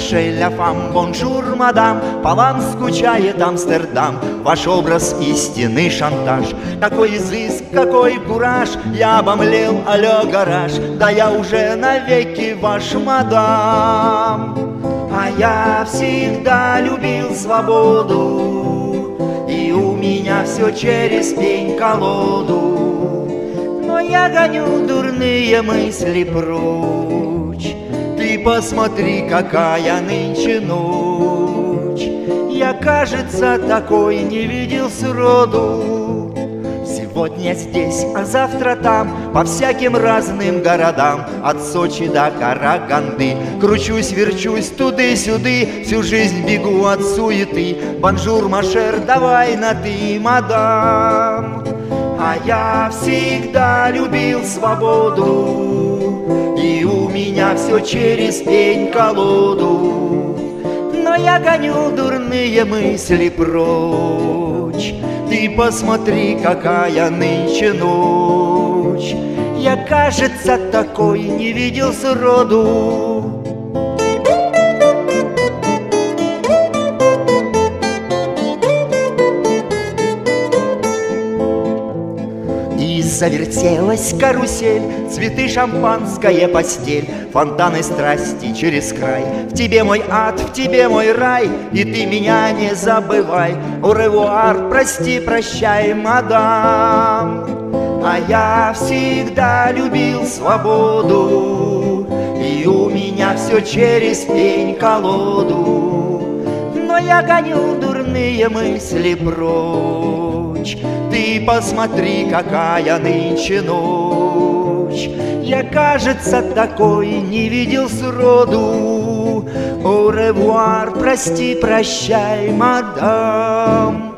душе ля фам, бонжур, мадам, по вам скучает Амстердам. Ваш образ истинный шантаж, какой изыск, какой кураж. Я обомлел, алло, гараж, да я уже навеки ваш, мадам. А я всегда любил свободу, и у меня все через пень-колоду. Но я гоню дурные мысли прочь. Ты посмотри, какая нынче ночь. Я, кажется, такой не видел сроду. Сегодня здесь, а завтра там, по всяким разным городам, от Сочи до Караганды. Кручусь, верчусь туды-сюды, всю жизнь бегу от суеты. Бонжур, машер, давай на ты, мадам. А я всегда любил свободу, и у меня все через пень-колоду. Но я гоню дурные мысли прочь. Ты посмотри, какая нынче ночь. Я, кажется, такой не видел сроду. И завертелась карусель, цветы, шампанское, постель, фонтаны страсти через край. В тебе мой ад, в тебе мой рай, и ты меня не забывай. Au revoir, прости, прощай, мадам. А я всегда любил свободу, и у меня все через пень-колоду. Но я гоню дурные мысли прочь. Ты посмотри, какая нынче ночь. Я, кажется, такой не видел сроду. Au revoir, прости, прощай, мадам.